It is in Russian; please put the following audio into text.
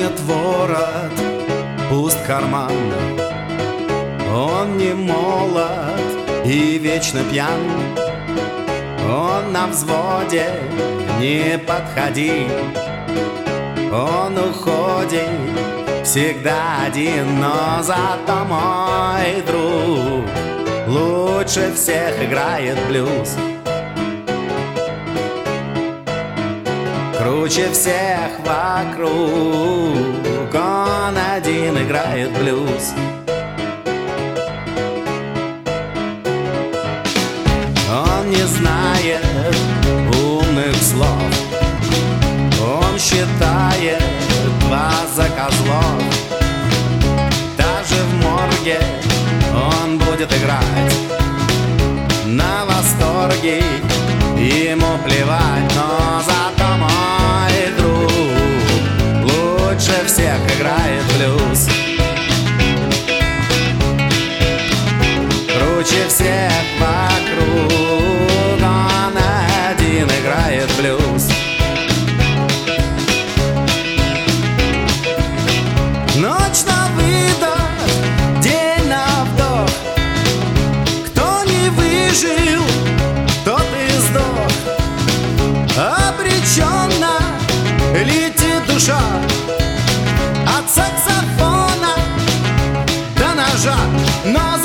Поднят ворот, пуст карман. Он не молод и вечно пьян. Он на взводе, не подходи. Он уходит всегда один, но зато мой друг лучше всех играет блюз. Круче всех вокруг, он один играет блюз. Он не знает умных слов, он считает вас за козлов. Даже в морге он будет играть на восторге, ему плевать, но зато мой друг лучше всех играет блюз. Круче всех вокруг, он один играет блюз. Ночь на выдох, день на вдох. Кто не выжил, тот и сдох. Обреченно летит душа от саксофона до ножа, но